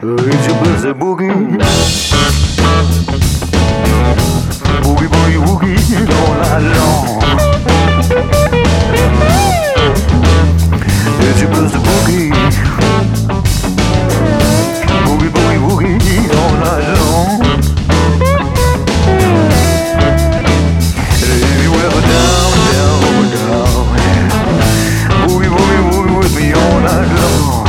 It's your birthday boogie. Boogie, boogie, woogie all night long. It's your birthday boogie. Boogie, boogie, woogie all night long. If you ever down, down, down, boogie, boogie, woogie with me all night long.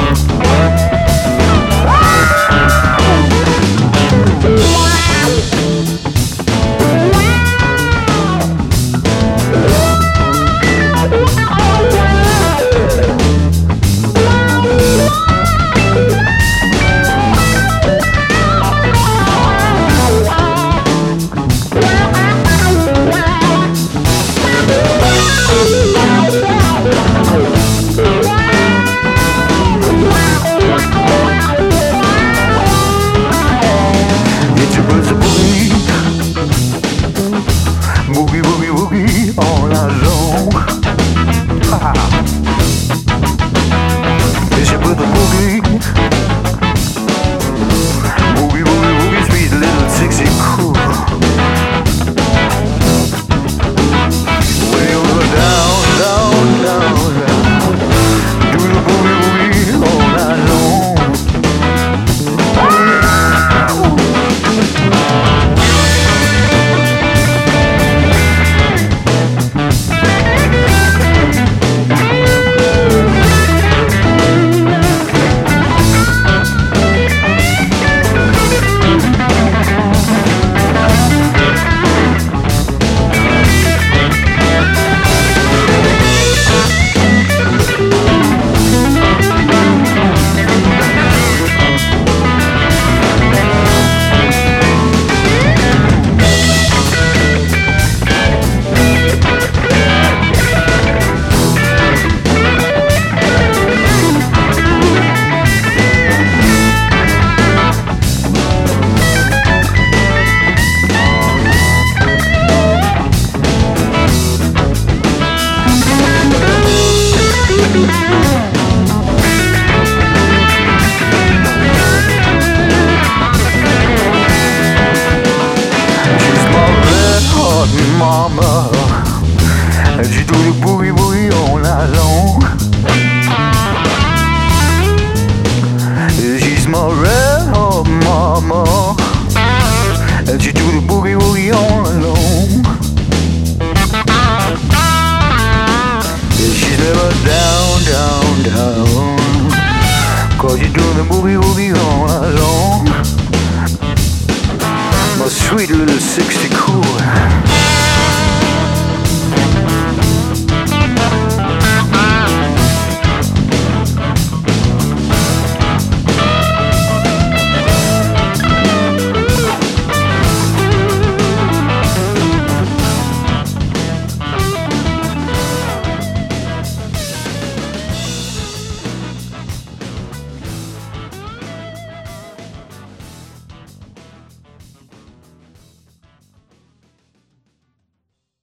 Boogie, boogie, boogie all night long. Ha. It's your birthday boogie. Boogie, boogie, boogie, sweet little sexy cool. When you go down, down, down, down, do the boogie, boogie all night long. Mama, and she do the boogie boogie all night long. She's my red hot mama, and she do the boogie boogie all night long. She's never down, down, down, 'cause she do the boogie boogie all night long. My sweet little 60 cool.